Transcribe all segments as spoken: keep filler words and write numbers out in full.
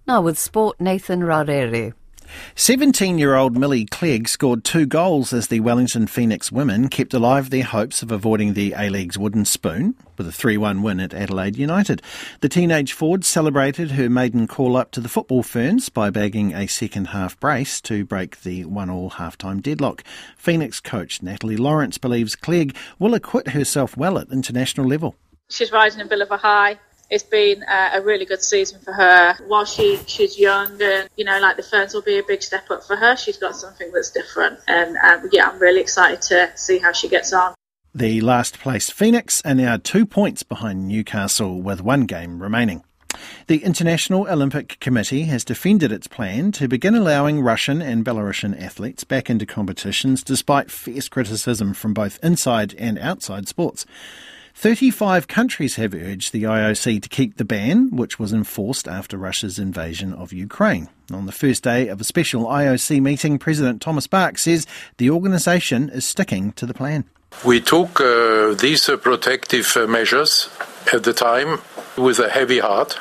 Now with sport, Nathan Rarere. seventeen-year-old Millie Clegg scored two goals as the Wellington Phoenix women kept alive their hopes of avoiding the A-League's wooden spoon with a three one win at Adelaide United. The teenage forward celebrated her maiden call-up to the football ferns by bagging a second-half brace to break the one-all half-time deadlock. Phoenix coach Natalie Lawrence believes Clegg will acquit herself well at international level. She's riding a bit of a high. It's been uh, a really good season for her. While she, she's young and, you know, like the Ferns will be a big step up for her, she's got something that's different. And, um, yeah, I'm really excited to see how she gets on. The last-placed Phoenix are now two points behind Newcastle with one game remaining. The International Olympic Committee has defended its plan to begin allowing Russian and Belarusian athletes back into competitions despite fierce criticism from both inside and outside sports. thirty-five countries have urged the I O C to keep the ban, which was enforced after Russia's invasion of Ukraine. On the first day of a special I O C meeting, President Thomas Bach says the organisation is sticking to the plan. We took uh, these uh, protective uh, measures at the time with a heavy heart.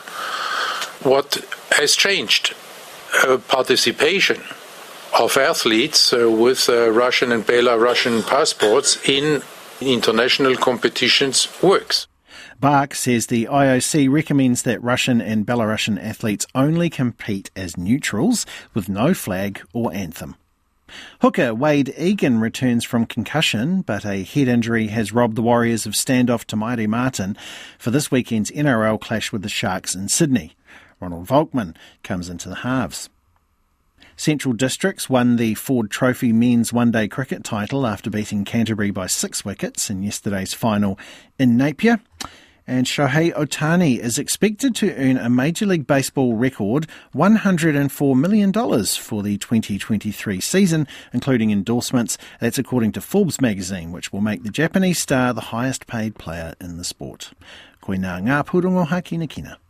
What has changed? Uh, participation of athletes uh, with uh, Russian and Belarusian passports in international competitions works. Bach says the I O C recommends that Russian and Belarusian athletes only compete as neutrals with no flag or anthem. Hooker Wade Egan returns from concussion, but a head injury has robbed the Warriors of standoff to Mairi Martin for this weekend's N R L clash with the Sharks in Sydney. Ronald Volkman comes into the halves. Central Districts won the Ford Trophy men's one-day cricket title after beating Canterbury by six wickets in yesterday's final in Napier. And Shohei Ohtani is expected to earn a Major League Baseball record one hundred four million dollars for the twenty twenty-three season, including endorsements. That's according to Forbes magazine, which will make the Japanese star the highest paid player in the sport. Koe nā ngā pūrongo haki na kina.